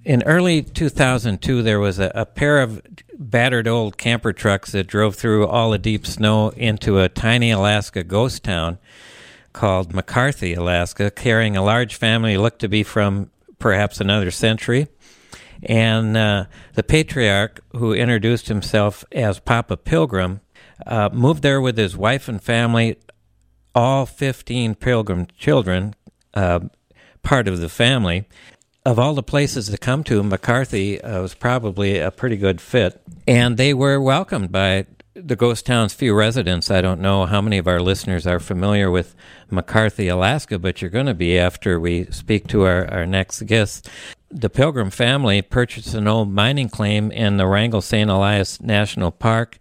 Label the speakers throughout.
Speaker 1: In early 2002, there was a pair of battered old camper trucks that drove through all the deep snow into a tiny Alaska ghost town called McCarthy, Alaska, carrying a large family looked to be from perhaps another century. And the patriarch, who introduced himself as Papa Pilgrim, moved there with his wife and family, all 15 Pilgrim children, part of the family. Of all the places to come to, McCarthy was probably a pretty good fit. And they were welcomed by the ghost town's few residents. I don't know how many of our listeners are familiar with McCarthy, Alaska, but you're going to be after we speak to our next guest. The Pilgrim family purchased an old mining claim in the Wrangell St. Elias National Park,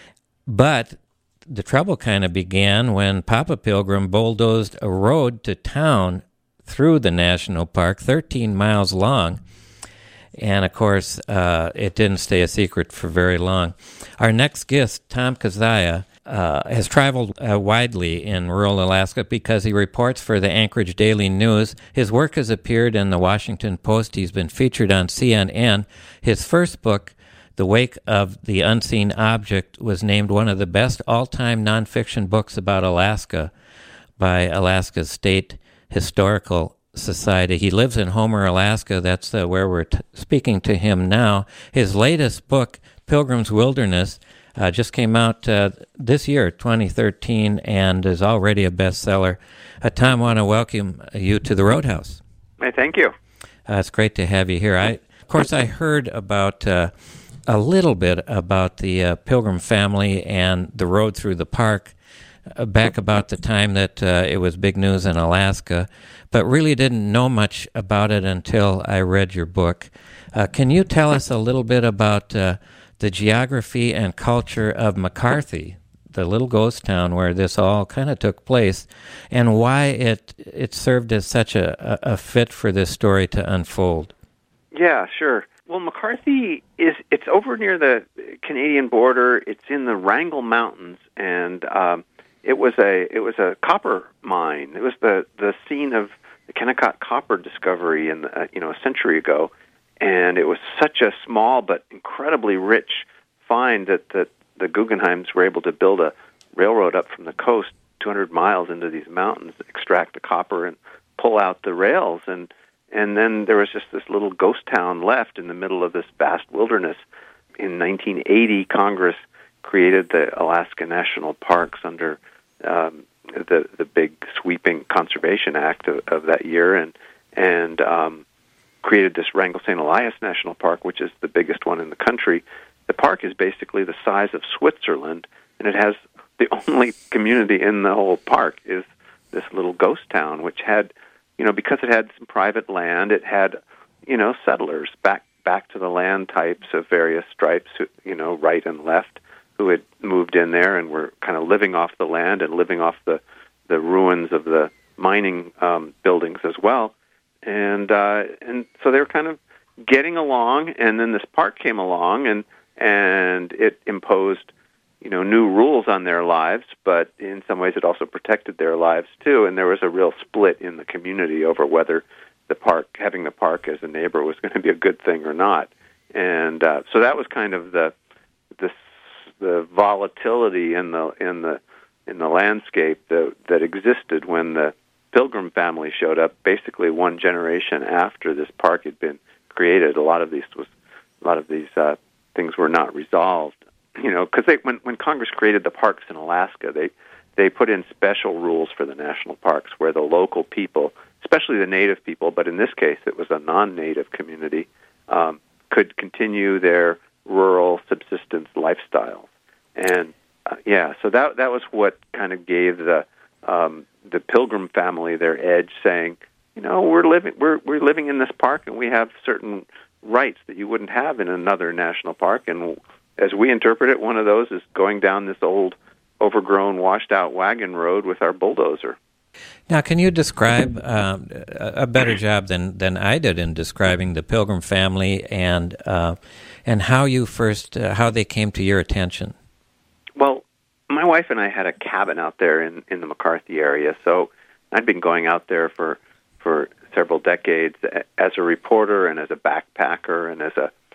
Speaker 1: but the trouble kind of began when Papa Pilgrim bulldozed a road to town through the national park, 13 miles long. And, of course, it didn't stay a secret for very long. Our next guest, Tom Kazaya, has traveled widely in rural Alaska because he reports for the Anchorage Daily News. His work has appeared in the Washington Post. He's been featured on CNN. His first book, The Wake of the Unseen Object, was named one of the best all-time nonfiction books about Alaska by Alaska's State Historical Society. He lives in Homer, Alaska. That's where we're speaking to him now. His latest book, Pilgrim's Wilderness, just came out this year, 2013, and is already a bestseller. Tom, I want to welcome you to the Roadhouse.
Speaker 2: Hey, thank you.
Speaker 1: It's great to have you here. Of course, I heard about a little bit about the Pilgrim family and the road through the park back about the time that it was big news in Alaska, but really didn't know much about it until I read your book. Can you tell us a little bit about the geography and culture of McCarthy, the little ghost town where this all kind of took place, and why it served as such a fit for this story to unfold?
Speaker 2: Yeah, sure. Well, McCarthy it's over near the Canadian border. It's in the Wrangell Mountains, and it was a copper mine. It was the scene of the Kennecott copper discovery a century ago, and it was such a small but incredibly rich find that the Guggenheims were able to build a railroad up from the coast 200 miles into these mountains, extract the copper and pull out the rails, and then there was just this little ghost town left in the middle of this vast wilderness. In 1980, Congress created the Alaska National Parks under the big sweeping Conservation Act of that year, and created this Wrangell St. Elias National Park, which is the biggest one in the country. The park is basically the size of Switzerland, and it has the only community in the whole park is this little ghost town, which had, because it had some private land, it had, settlers back to the land types of various stripes, right and left, who had moved in there and were kind of living off the land and living off the ruins of the mining buildings as well. And so they were kind of getting along, and then this park came along, and it imposed, new rules on their lives, but in some ways it also protected their lives too. And there was a real split in the community over whether having the park as a neighbor was going to be a good thing or not. And so that was kind of the volatility in the landscape that existed when the Pilgrim family showed up. Basically, one generation after this park had been created, a lot of these things were not resolved. Because when Congress created the parks in Alaska, they put in special rules for the national parks where the local people, especially the native people, but in this case it was a non-native community, could continue their rural subsistence lifestyles. And so that was what kind of gave the Pilgrim family their edge, saying, we're living in this park, and we have certain rights that you wouldn't have in another national park. And as we interpret it, one of those is going down this old, overgrown, washed-out wagon road with our bulldozer.
Speaker 1: Now, can you describe a better job than I did in describing the Pilgrim family and how you how they came to your attention?
Speaker 2: Well, my wife and I had a cabin out there in the McCarthy area, so I'd been going out there for several decades as a reporter and as a backpacker and as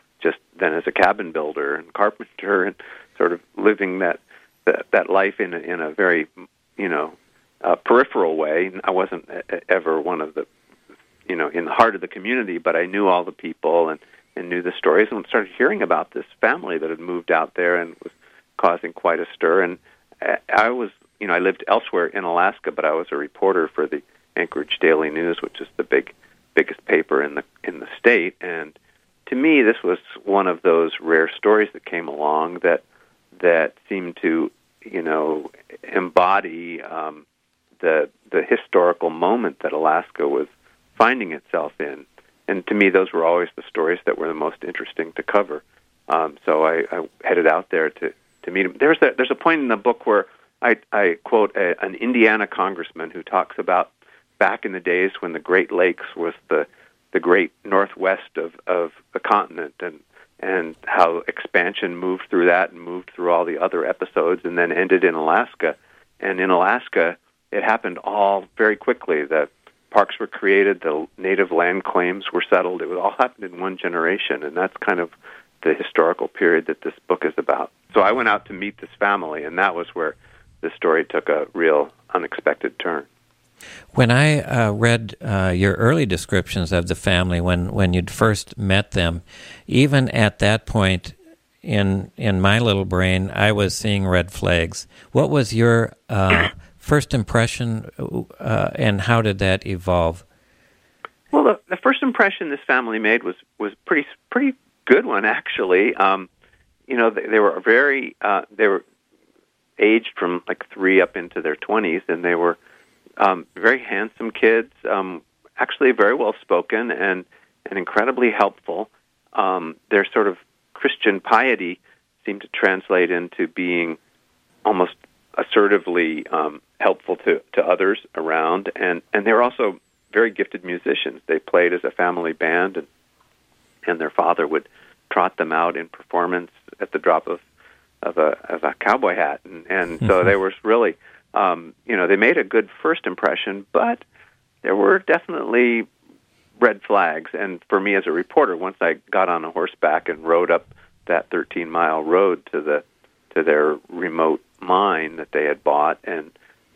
Speaker 2: a cabin builder and carpenter, and sort of living that life in a very peripheral way. I wasn't ever one of the in the heart of the community, but I knew all the people and knew the stories, and started hearing about this family that had moved out there and was causing quite a stir. And I was, I lived elsewhere in Alaska, but I was a reporter for the Anchorage Daily News, which is the biggest paper in the state. And to me, this was one of those rare stories that came along that seemed to, embody the historical moment that Alaska was finding itself in. And to me, those were always the stories that were the most interesting to cover. So I headed out there to meet him. There's a point in the book where I quote an Indiana congressman who talks about back in the days when the Great Lakes was the great northwest of the continent, and how expansion moved through that and moved through all the other episodes and then ended in Alaska. And in Alaska, it happened all very quickly. The parks were created, the native land claims were settled. It was all happened in one generation, and that's kind of the historical period that this book is about. So I went out to meet this family, and that was where the story took a real unexpected turn.
Speaker 1: When I read your early descriptions of the family, when you'd first met them, even at that point in my little brain, I was seeing red flags. What was your first impression, and how did that evolve?
Speaker 2: Well, the first impression this family made was pretty good one, actually. They were they were aged from like 3 up into their 20s, and they were very handsome kids, actually very well spoken and incredibly helpful. Their sort of Christian piety seemed to translate into being almost assertively helpful to others around, and they were also very gifted musicians. They played as a family band, and their father would trot them out in performance at the drop of a cowboy hat, and so they were really, they made a good first impression, but there were definitely red flags. And for me as a reporter, once I got on a horseback and rode up that 13-mile road to their remote mine that they had bought and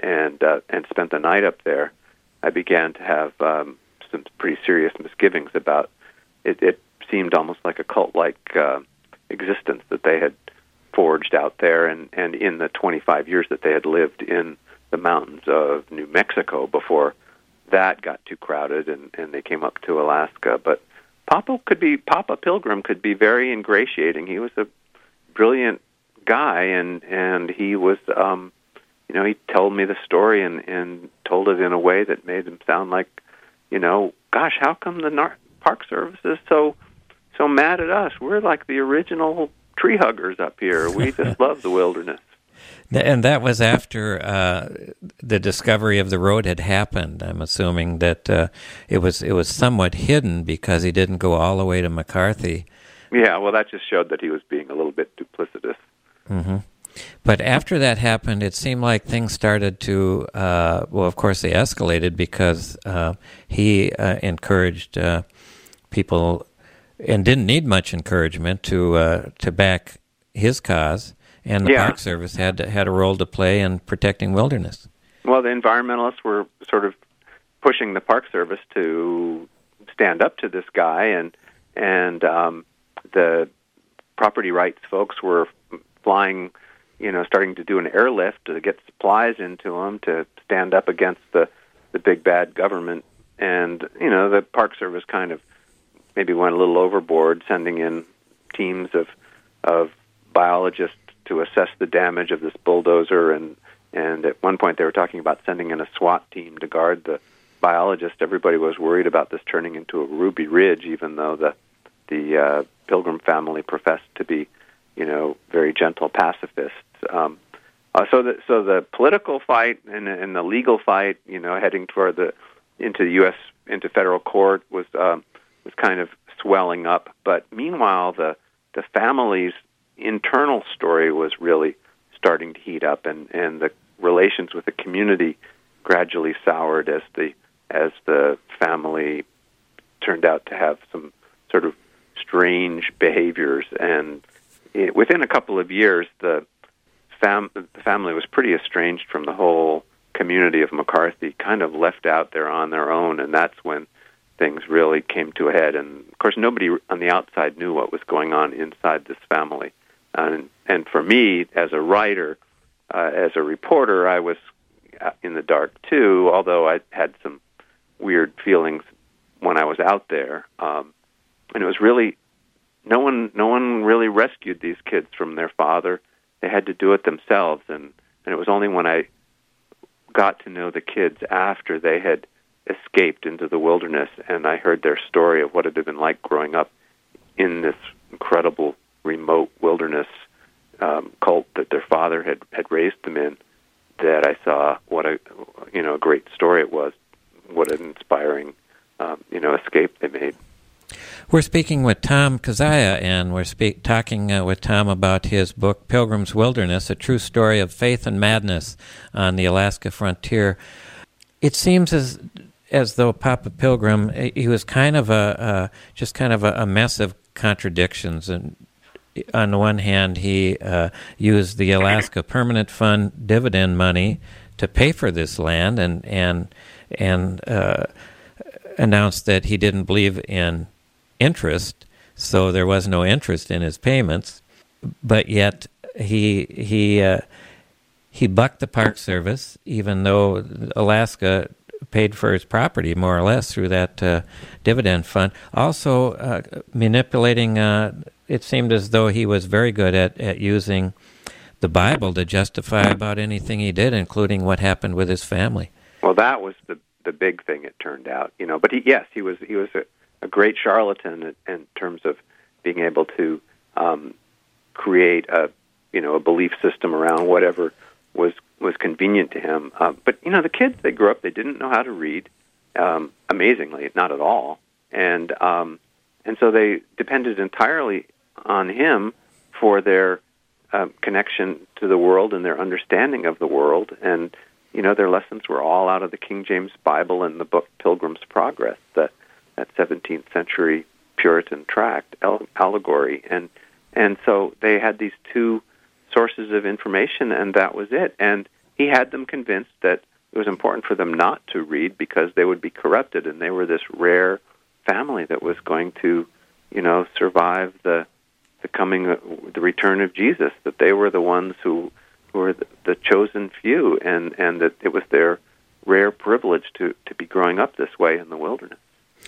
Speaker 2: spent the night up there, I began to have some pretty serious misgivings about it. It seemed almost like a cult-like existence that they had forged out there, and in the 25 years that they had lived in the mountains of New Mexico before that got too crowded and they came up to Alaska. But Papa Pilgrim could be very ingratiating. He was a brilliant guy, and he was, he told me the story and told it in a way that made him sound like, gosh, how come the Park Service is so mad at us? We're like the original tree huggers up here. We just love the wilderness.
Speaker 1: And that was after the discovery of the road had happened. I'm assuming that it was somewhat hidden because he didn't go all the way to McCarthy.
Speaker 2: Yeah, well, that just showed that he was being a little bit duplicitous.
Speaker 1: Mm-hmm. But after that happened, it seemed like things started to, of course they escalated because he encouraged people and didn't need much encouragement to back his cause, and the Park Service had a role to play in protecting wilderness. Well,
Speaker 2: the environmentalists were sort of pushing the Park Service to stand up to this guy, and the property rights folks were flying, starting to do an airlift to get supplies into them to stand up against the big bad government, and the Park Service kind of maybe went a little overboard, sending in teams of biologists to assess the damage of this bulldozer, and at one point they were talking about sending in a SWAT team to guard the biologist. Everybody was worried about this turning into a Ruby Ridge, even though the Pilgrim family professed to be, very gentle pacifists. So the political fight and the legal fight, heading toward into federal court was kind of swelling up. But meanwhile, the family's internal story was really starting to heat up, and the relations with the community gradually soured as the as the family turned out to have some sort of strange behaviors. And within a couple of years, the family was pretty estranged from the whole community of McCarthy, kind of left out there on their own, and that's when things really came to a head. And, of course, nobody on the outside knew what was going on inside this family. And for me, as a writer, as a reporter, I was in the dark, too, although I had some weird feelings when I was out there. And it was really, no one really rescued these kids from their father. They had to do it themselves. And it was only when I got to know the kids after they had escaped into the wilderness and I heard their story of what it had been like growing up in this incredible remote wilderness cult that their father had raised them in, that I saw what a great story it was, what an inspiring escape they made.
Speaker 1: We're speaking with Tom Kazaya, and we're talking with Tom about his book, Pilgrim's Wilderness, a true story of faith and madness on the Alaska frontier. It seems as though Papa Pilgrim, he was kind of a mess of contradictions. And on the one hand, he used the Alaska Permanent Fund dividend money to pay for this land, and announced that he didn't believe in interest, so there was no interest in his payments. But yet he bucked the Park Service, even though Alaska paid for his property more or less through that dividend fund. Also manipulating. It seemed as though he was very good at using the Bible to justify about anything he did, including what happened with his family.
Speaker 2: Well, that was the big thing. It turned out, But he was a great charlatan in terms of being able to create a belief system around whatever was convenient to him. But the kids, they grew up, they didn't know how to read, amazingly, not at all, and so they depended entirely on him for their connection to the world and their understanding of the world. And their lessons were all out of the King James Bible and the book Pilgrim's Progress, that 17th century Puritan tract, allegory. And so they had these two sources of information, and that was it. And he had them convinced that it was important for them not to read because they would be corrupted, and they were this rare family that was going to, survive the return of Jesus, that they were the ones who were the chosen few, and that it was their rare privilege to be growing up this way in the wilderness.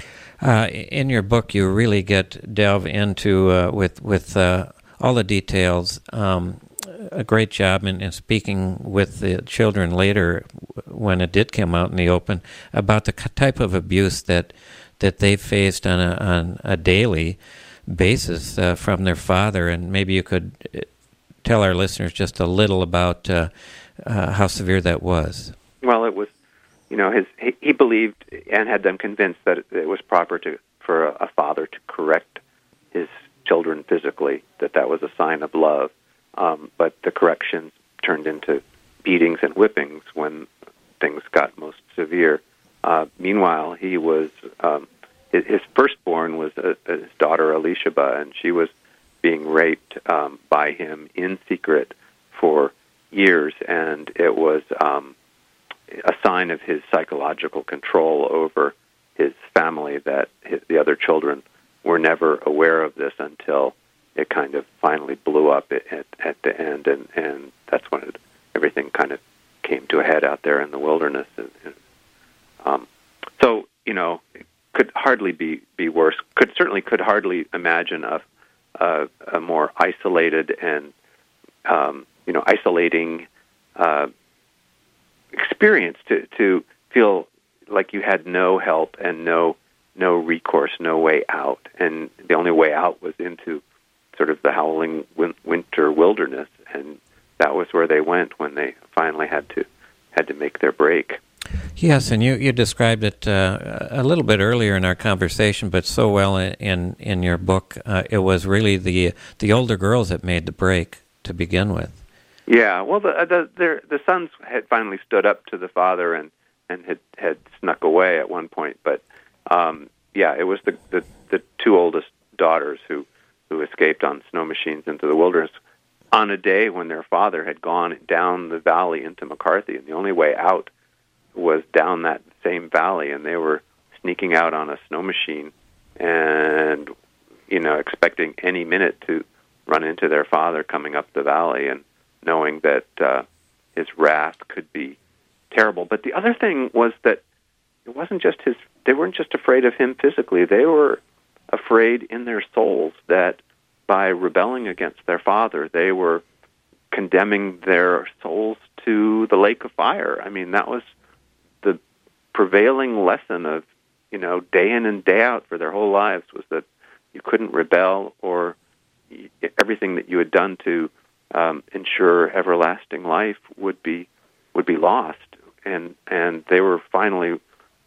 Speaker 1: In your book, you really delve into with all the details. A great job in speaking with the children later, when it did come out in the open, about the type of abuse that they faced on a daily basis from their father. And maybe you could tell our listeners just a little about how severe that was. Well,
Speaker 2: it was, he believed and had them convinced that it was proper for a father to correct his children physically, that was a sign of love. But the corrections turned into beatings and whippings when things got most severe. Meanwhile, he was his firstborn was his daughter Elishaba, and she was being raped by him in secret for years, and it was a sign of his psychological control over his family that the other children were never aware of this until it kind of finally blew up at the end, and that's when everything kind of came to a head out there in the wilderness. So, it could hardly be worse. Could hardly imagine a more isolated and isolating experience to feel like you had no help and no recourse, no way out, and the only way out was into sort of the howling winter wilderness, and that was where they went when they finally had to make their break.
Speaker 1: Yes, and you described it a little bit earlier in our conversation, but so well in your book. It was really the older girls that made the break to begin with.
Speaker 2: Yeah, well, the sons had finally stood up to the father, and and had snuck away at one point. But yeah, it was the two oldest daughters who escaped on snow machines into the wilderness on a day when their father had gone down the valley into McCarthy, and the only way out was down that same valley, and they were sneaking out on a snow machine and, expecting any minute to run into their father coming up the valley, and knowing that his wrath could be terrible. But the other thing was that it wasn't just they weren't just afraid of him physically, they were afraid in their souls that by rebelling against their father, they were condemning their souls to the lake of fire. I mean, that was the prevailing lesson of, day in and day out for their whole lives, was that you couldn't rebel, or everything that you had done to ensure everlasting life would be lost. And they were finally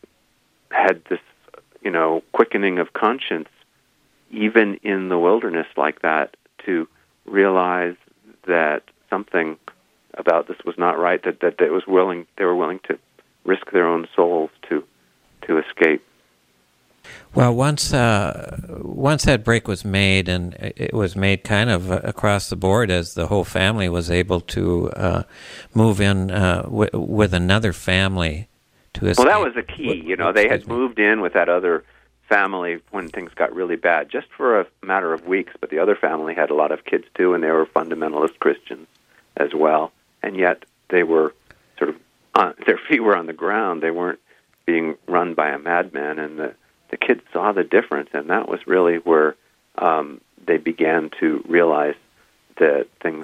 Speaker 2: had this, quickening of conscience, even in the wilderness like that, to realize that something about this was not right, that they were willing to risk their own souls to escape.
Speaker 1: Well, once that break was made, and it was made kind of across the board, as the whole family was able to move in with another family to escape.
Speaker 2: Well, that was the key. They had moved in with that other family when things got really bad, just for a matter of weeks, but the other family had a lot of kids too, and they were fundamentalist Christians as well, and yet they were sort of their feet were on the ground. They weren't being run by a madman, and the kids saw the difference, and that was really where they began to realize that things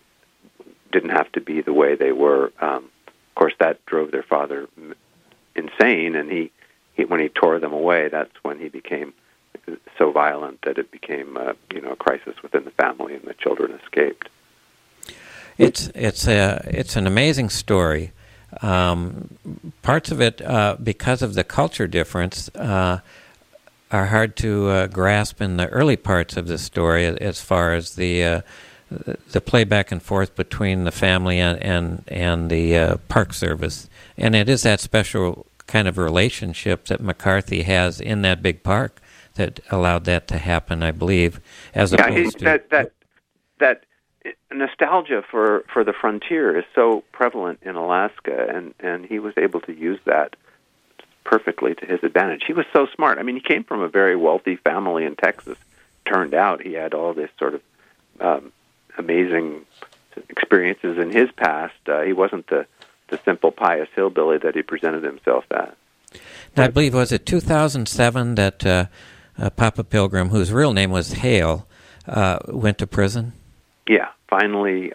Speaker 2: didn't have to be the way they were. Of course, that drove their father insane, and he when he tore them away, that's when he became so violent that it became a crisis within the family, and the children escaped.
Speaker 1: It's an amazing story. Parts of it, because of the culture difference, are hard to grasp in the early parts of the story, as far as the play back and forth between the family and the Park Service. And it is that special kind of relationship that McCarthy has in that big park that allowed that to happen, I believe, as opposed to
Speaker 2: that nostalgia for the frontier is so prevalent in Alaska, and he was able to use that perfectly to his advantage. He was so smart. I mean, he came from a very wealthy family in Texas. Turned out he had all this sort of amazing experiences in his past. He wasn't the simple pious hillbilly that he presented himself as.
Speaker 1: Now, I believe, was it 2007 that Papa Pilgrim, whose real name was Hale, went to prison?
Speaker 2: Yeah, finally,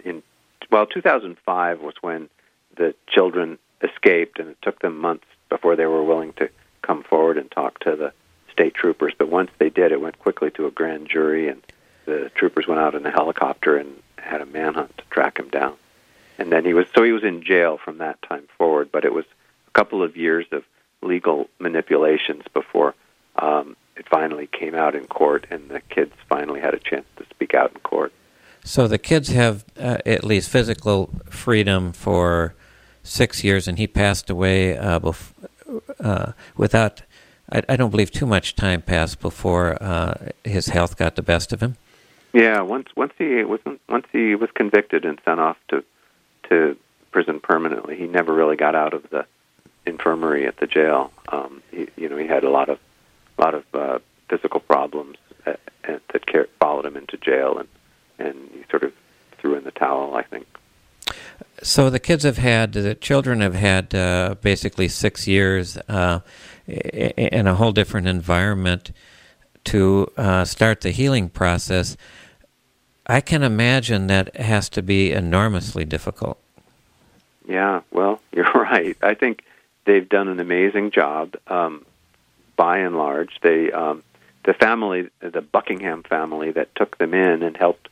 Speaker 2: 2005 was when the children escaped, and it took them months before they were willing to come forward and talk to the state troopers. But once they did, it went quickly to a grand jury, and the troopers went out in a helicopter and had a manhunt to track him down. And then he was in jail from that time forward, but it was a couple of years of legal manipulations before it finally came out in court, and the kids finally had a chance to speak out in court.
Speaker 1: So the kids have at least physical freedom for 6 years, and he passed away without, I don't believe, too much time passed before his health got the best of him.
Speaker 2: Yeah, once he was convicted and sent off to prison permanently, he never really got out of the infirmary at the jail. He had a lot of physical problems that followed him into jail, and he sort of threw in the towel, I think.
Speaker 1: So the children have had basically 6 years in a whole different environment to start the healing process. I can imagine that has to be enormously difficult.
Speaker 2: Yeah, well, you're right. I think they've done an amazing job, by and large. The family, the Buckingham family that took them in and helped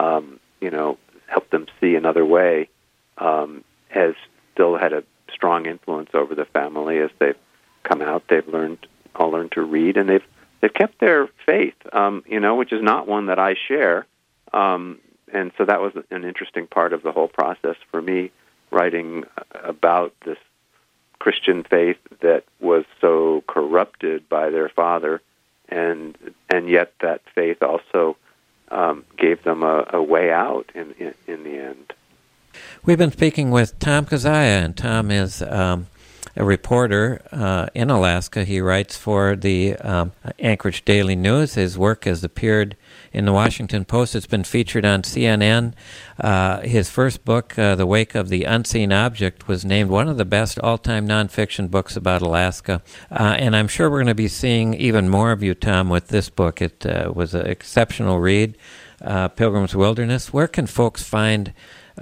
Speaker 2: them see another way, has still had a strong influence over the family as they've come out. They've all learned to read, and they've kept their faith, which is not one that I share. And so that was an interesting part of the whole process for me, writing about this Christian faith that was so corrupted by their father, and yet that faith also gave them a way out in the end.
Speaker 1: We've been speaking with Tom Kazaya, and Tom is a reporter in Alaska. He writes for the Anchorage Daily News. His work has appeared in the Washington Post. It's been featured on CNN. His first book, The Wake of the Unseen Object, was named one of the best all-time nonfiction books about Alaska. And I'm sure we're going to be seeing even more of you, Tom, with this book. It was an exceptional read, Pilgrim's Wilderness. Where can folks find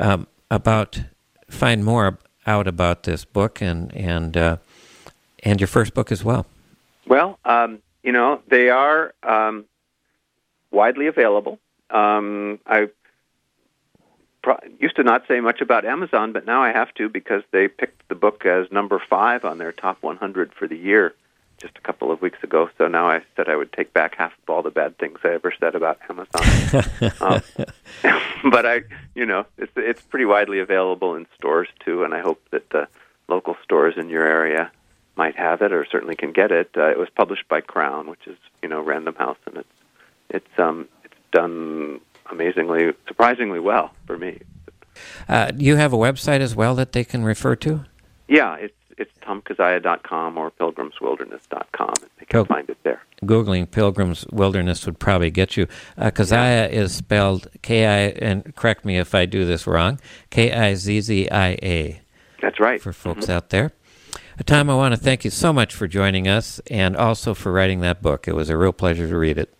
Speaker 1: more out about this book and your first book as well?
Speaker 2: Well, they are widely available. I used to not say much about Amazon, but now I have to because they picked the book as number 5 on their top 100 for the year just a couple of weeks ago. So now I said I would take back half of all the bad things I ever said about Amazon. But it's pretty widely available in stores too, and I hope that the local stores in your area might have it or certainly can get it. It was published by Crown, which is Random House, and it's done surprisingly well for me.
Speaker 1: You have a website as well that they can refer to?
Speaker 2: Yeah, it's tomkazaya.com or pilgrimswilderness.com. They can find it there.
Speaker 1: Googling Pilgrim's Wilderness would probably get you. Kazaya is spelled K-I, and correct me if I do this wrong, Kizzia.
Speaker 2: That's right.
Speaker 1: For folks out there. Tom, I want to thank you so much for joining us and also for writing that book. It was a real pleasure to read it.